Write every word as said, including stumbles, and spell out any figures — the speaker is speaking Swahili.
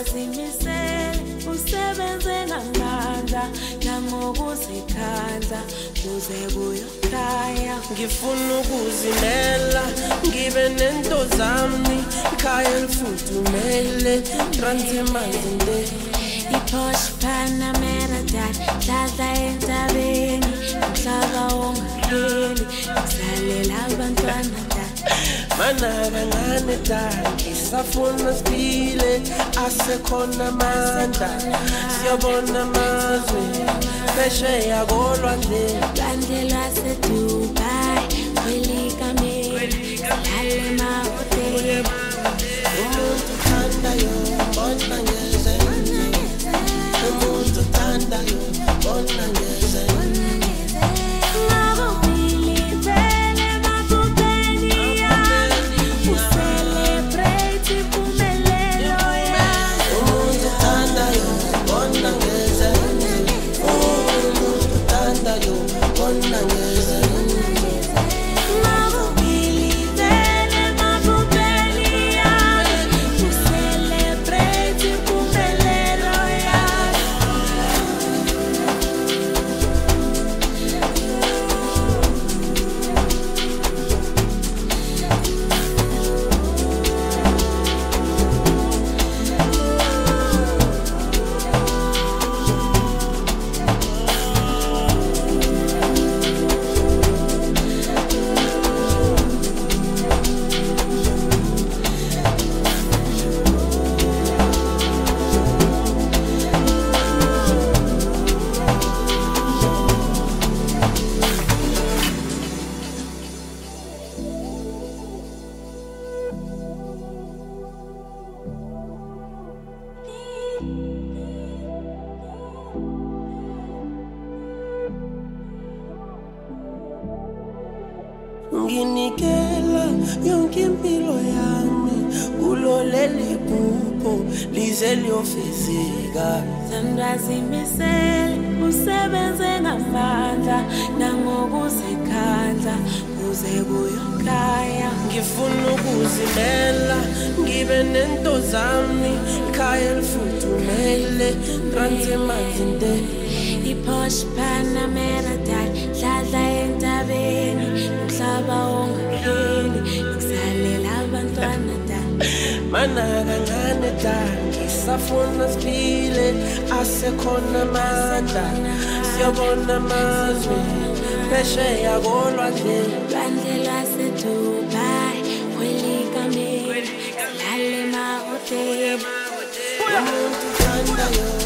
Zimisele usebenze ngamandla nangokuzikhandla kuze kuyokhaya ngifuna ukuzimela ngibe nento zami ikhaya elifudumele transemazinde iPorsche Panamera dad hlala entabeni umhlaba ongapheli kusalela abantwana dad mana kancane dad isafuna siphile asekhona amandla siyabona amazwe phesheya kolwandle lwandle lwaseDubai kwelikameli sihlale emahoteli umuntu uthandayo mbona ngeze umuntu uthandayo mbona ngeze nginikela yonke impilo yami kulolele buko lize liyofezeka Zimisele usebenze ngamandla nangokuzikhandla kuze kuyokhaya ngifuna ukuzimela ngibe nento zami ikhaya elifudumele transemazinde iPorsche Panamera dad hlala entabeni umhlaba ongapheli kusalela abantwana dad mana kancane dad isafuna siphile asekhona amandla siyabona amazwe phesheya kolwandle lwandle lwaseDubai kwelikameli sihlale emahoteli umuntu uthandayo